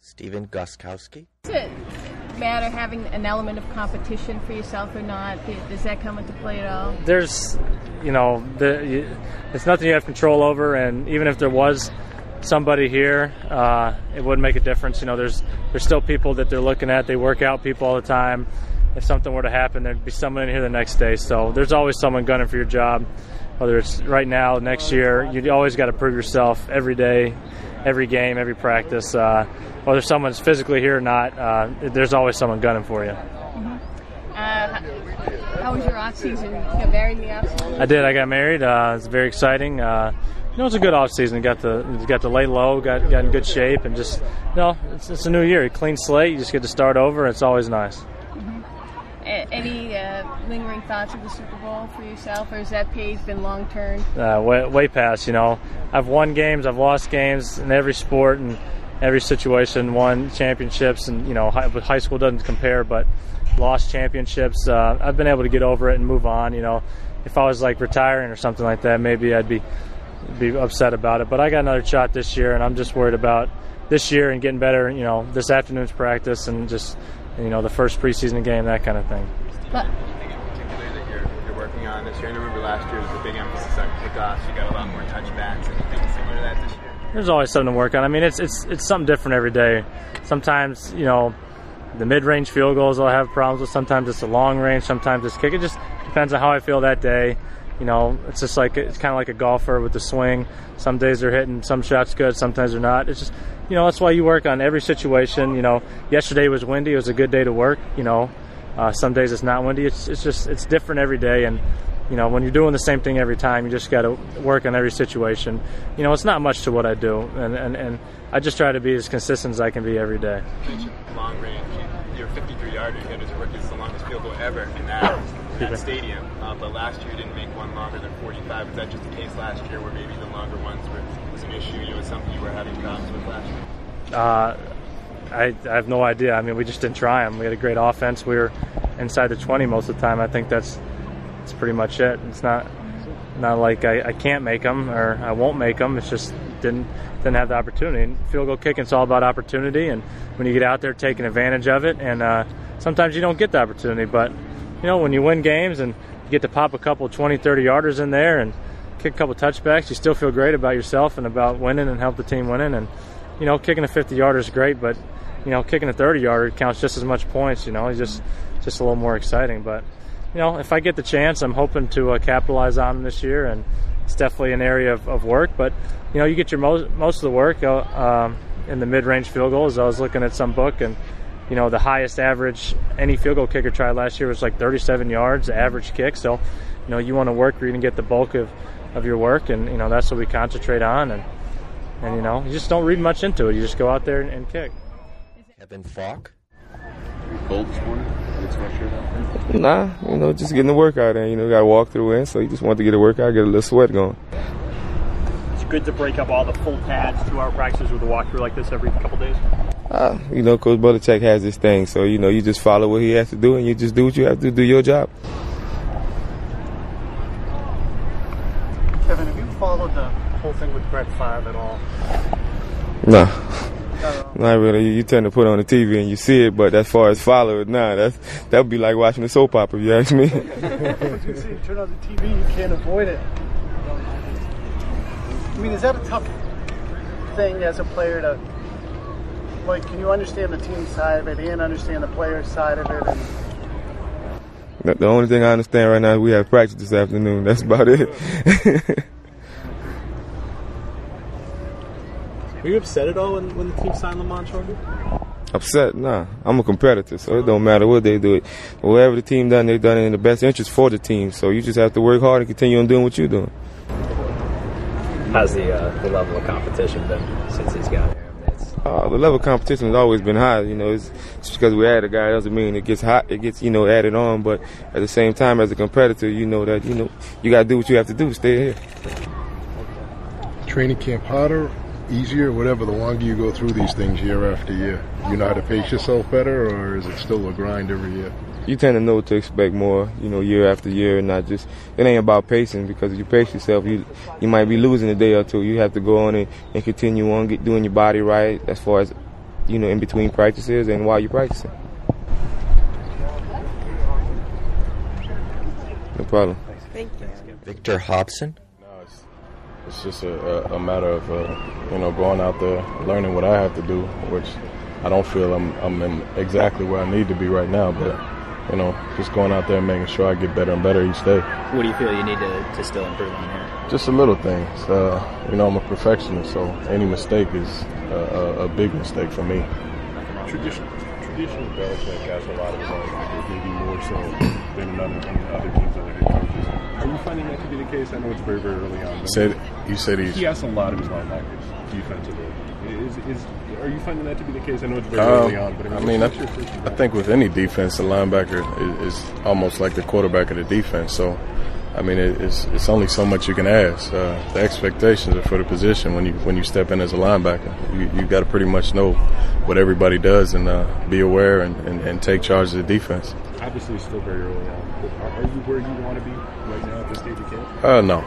Stephen Gostkowski. Does it matter having an element of competition for yourself or not? Does that come into play at all? There's, it's nothing you have control over, and even if there was somebody here, it wouldn't make a difference. There's still people that they're looking at. They work out people all the time. If something were to happen, there'd be someone in here the next day. So there's always someone gunning for your job, whether it's right now, next year. You always got to prove yourself every day, every game, every practice. Whether someone's physically here or not, there's always someone gunning for you. Mm-hmm. How was your off season? You got married in the off season? I did. I got married. It's very exciting. It's a good off season. Got to lay low, got in good shape, and just it's a new year, a clean slate. You just get to start over. It's always nice. Mm-hmm. Any lingering thoughts of the Super Bowl for yourself, or has that page been long term? Way past. I've won games, I've lost games in every sport and every situation. Won championships, and high school doesn't compare, but lost championships. I've been able to get over it and move on. If I was like retiring or something like that, maybe I'd be upset about it. But I got another shot this year, and I'm just worried about this year and getting better. This afternoon's practice and just the first preseason game, that kind of thing. But anything in particular that you're working on this year? I remember last year was a big emphasis on kickoffs. You got a lot more touchbacks. Anything similar to that this year? There's always something to work on. I mean, it's something different every day. Sometimes the mid-range field goals I'll have problems with. Sometimes it's the long range. Sometimes it's kick. It just depends on how I feel that day. It's just it's kind of like a golfer with the swing. Some days they're hitting some shots good, sometimes they're not. It's just, that's why you work on every situation. Yesterday was windy. It was a good day to work. Some days it's not windy. It's different every day. And, when you're doing the same thing every time, you just got to work on every situation. It's not much to what I do. And I just try to be as consistent as I can be every day. You mentioned long range. Your 53-yarder you hit as a rookie is the longest field goal ever in that stadium. But last year you didn't make one longer than 45. Was that just the case last year where maybe the longer ones was an issue? Was something you were having problems with last year? I have no idea. I mean, we just didn't try them. We had a great offense. We were inside the 20 most of the time. I think that's pretty much it. It's not like I can't make them or I won't make them. It's just didn't have the opportunity. And field goal kicking, it's all about opportunity. And when you get out there, taking advantage of it. And sometimes you don't get the opportunity. But, when you win games and you get to pop a couple 20, 30-yarders in there and kick a couple touchbacks, you still feel great about yourself and about winning and help the team winning. And, kicking a 50-yarder is great, but, kicking a 30-yarder counts just as much points. It's just a little more exciting. But, if I get the chance, I'm hoping to capitalize on them this year, and it's definitely an area of work. But, you get your most of the work in the mid-range field goals. I was looking at some book, and, the highest average any field goal kicker tried last year was like 37 yards, the average kick. So, you want to work where you can get the bulk of your work, and, that's what we concentrate on. And you just don't read much into it. You just go out there and kick. Kevin Falk. Cold this morning? Nah, just getting the workout in. Got to walk through in, so you just want to get a workout, get a little sweat going. It's good to break up all the full pads, 2-hour practices with a walkthrough like this every couple days. Coach Belichick has this thing, so you just follow what he has to do, and you just do what you have to do your job. Kevin, have you followed the whole thing with Brett Favre at all? No. Not really. You tend to put on the TV and you see it, but as far as follow it, that would be like watching a soap opera, if you ask me. I was going to say, you turn on the TV, you can't avoid it. I mean, is that a tough thing as a player to, can you understand the team side of it and understand the player side of it? And the only thing I understand right now is we have practice this afternoon. That's about it. Were you upset at all when the team signed Lamont Jordan? Upset? Nah. I'm a competitor, so it don't matter what they do. Whatever the team done, they've done it in the best interest for the team. So you just have to work hard and continue on doing what you're doing. How's the level of competition been since he's got here? The level of competition has always been high. It's just because we add a guy doesn't mean it gets hot. It gets added on. But at the same time, as a competitor, that you got to do what you have to do to stay here. Training camp harder, easier, whatever. The longer you go through these things year after year, you know how to pace yourself better, or is it still a grind every year? You tend to know what to expect more, year after year, not just, it ain't about pacing, because if you pace yourself, you might be losing a day or two. You have to go on and continue on doing your body right as far as in between practices and while you're practicing. No problem. Thank you. Victor Hobson? It's just a matter of going out there, learning what I have to do, which I don't feel I'm in exactly where I need to be right now, but just going out there and making sure I get better and better each day. What do you feel you need to still improve on here? Just a little things. I'm a perfectionist, so any mistake is a big mistake for me. Traditionally, Belichick has a lot of linebackers, maybe more so than other teams, other head coaches. Are you finding that to be the case? I know it's very, very early on. You said he has a lot of his linebackers defensively. Are you finding that to be the case? I know it's very early on, but I think with any defense, the linebacker is almost like the quarterback of the defense. So, it's only so much you can ask. The expectations are for the position when you step in as a linebacker. You got to pretty much know what everybody does and be aware and take charge of the defense. Obviously, it's still very early on. But are you where you want to be right now at this stage of camp? No.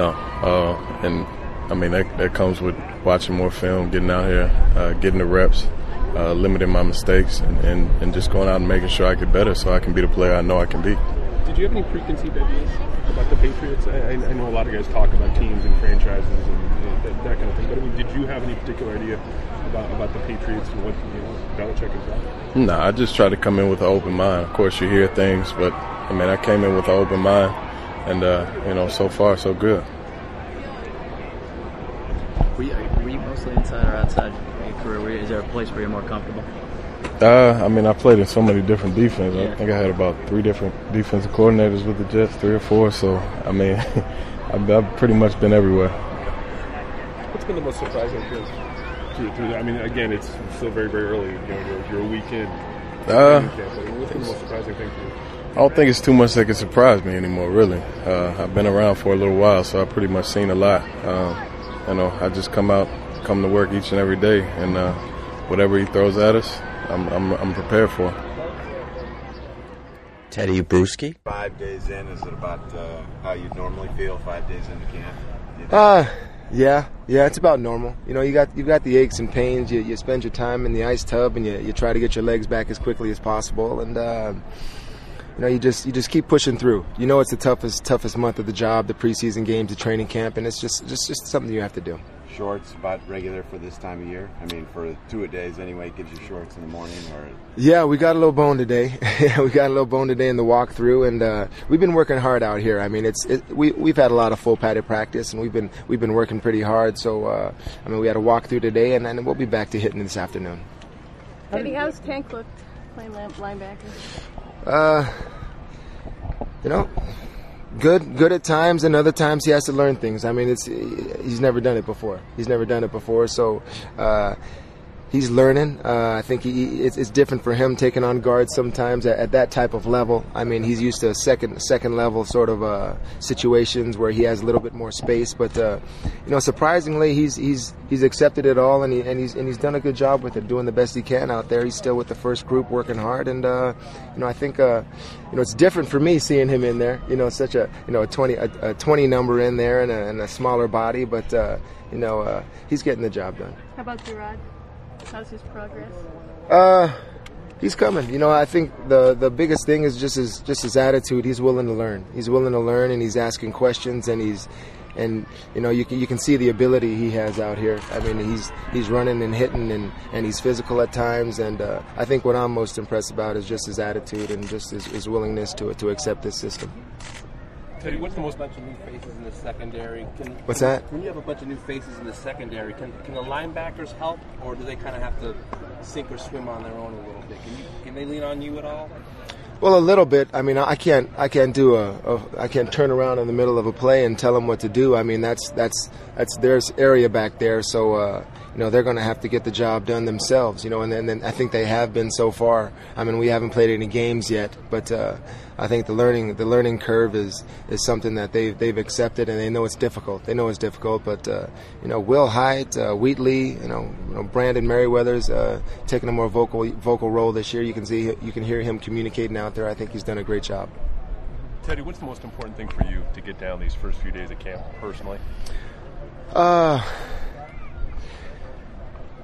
That comes with watching more film, getting out here, getting the reps, limiting my mistakes, and just going out and making sure I get better so I can be the player I know I can be. Did you have any preconceived ideas about the Patriots? I know a lot of guys talk about teams and franchises and that kind of thing, but did you have any particular idea about the Patriots and what Belichick is about? No, I just try to come in with an open mind. Of course, you hear things, but I came in with an open mind, and so far so good. Were you mostly inside or outside your career? Is there a place where you're more comfortable? I played in so many different defenses. Yeah. I think I had about 3 different defensive coordinators with the Jets, 3 or 4. So, I've pretty much been everywhere. What's been the most surprising thing? Again, it's still very, very early. You're a week in. What's been the most surprising thing for you? I don't think it's too much that can surprise me anymore, really. I've been around for a little while, so I've pretty much seen a lot. I just come to work each and every day, and whatever he throws at us, I'm prepared for. Teddy Bruschi? 5 days in, is it about how you normally feel 5 days into camp? Yeah, it's about normal. You've got the aches and pains. You spend your time in the ice tub, and you try to get your legs back as quickly as possible, and you just keep pushing through. It's the toughest month of the job, the preseason games, the training camp, and it's just something you have to do. Shorts about regular for this time of year? For 2 days anyway, gives you shorts in the morning, or? Yeah, we got a little bone today. We got a little bone today in the walkthrough, and we've been working hard out here. We've had a lot of full padded practice, and we've been working pretty hard. So we had a walkthrough today, and then we'll be back to hitting this afternoon. Teddy, how's Tank looked playing linebacker? Good at times, and other times he has to learn things. He's never done it before. So he's learning. I think it's different for him taking on guards sometimes at that type of level. He's used to second level sort of situations where he has a little bit more space. But surprisingly, he's accepted it all, and he's done a good job with it, doing the best he can out there. He's still with the first group, working hard, and I think it's different for me seeing him in there. Such a 20 number in there and a smaller body, but he's getting the job done. How about Gerard? How's his progress? He's coming. I think the biggest thing is just his attitude. He's willing to learn. And he's asking questions, and you can see the ability he has out here. He's running and hitting, and he's physical at times. And I think what I'm most impressed about is just his attitude and just his willingness to accept this system. Teddy, what's the most bunch of new faces in the secondary? What's that? When you have a bunch of new faces in the secondary, can the linebackers help, or do they kind of have to sink or swim on their own a little bit? Can they lean on you at all? Well, a little bit. I can't turn around in the middle of a play and tell them what to do. That's their area back there. So they're going to have to get the job done themselves. And then I think they have been so far. we haven't played any games yet, but I think the learning curve is something that they've accepted, and they know it's difficult. But Will Hyatt, Wheatley, Brandon Merriweather's taking a more vocal role this year. You can hear him communicating out there. I think he's done a great job. Teddy, what's the most important thing for you to get down these first few days of camp personally?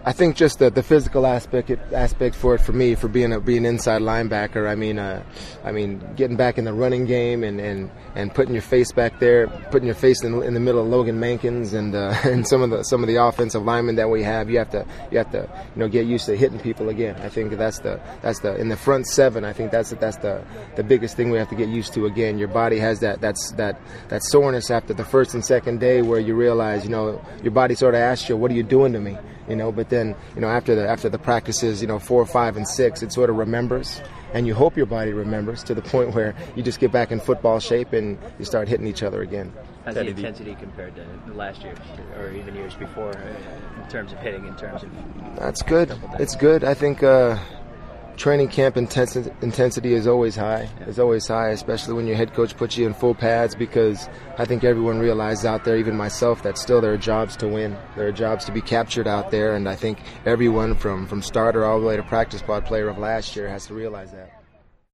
I think just the physical aspect for it for me, for being inside linebacker. I mean, getting back in the running game and putting your face back there, putting your face in the middle of Logan Mankins and some of the offensive linemen that we have. You have to get used to hitting people again. I think that's the in the front seven. I think that's the biggest thing we have to get used to again. Your body has that soreness after the first and second day where you realize your body sort of asks you, what are you doing to me? But then, after the practices, 4, 5, and 6, it sort of remembers, and you hope your body remembers to the point where you just get back in football shape and you start hitting each other again. How's the intensity compared to last year or even years before in terms of hitting, in terms of... That's good. It's good. I think training camp intensity is always high. It's always high, especially when your head coach puts you in full pads, because I think everyone realizes out there, even myself, that still there are jobs to win. There are jobs to be captured out there, and I think everyone from starter all the way to practice squad player of last year has to realize that.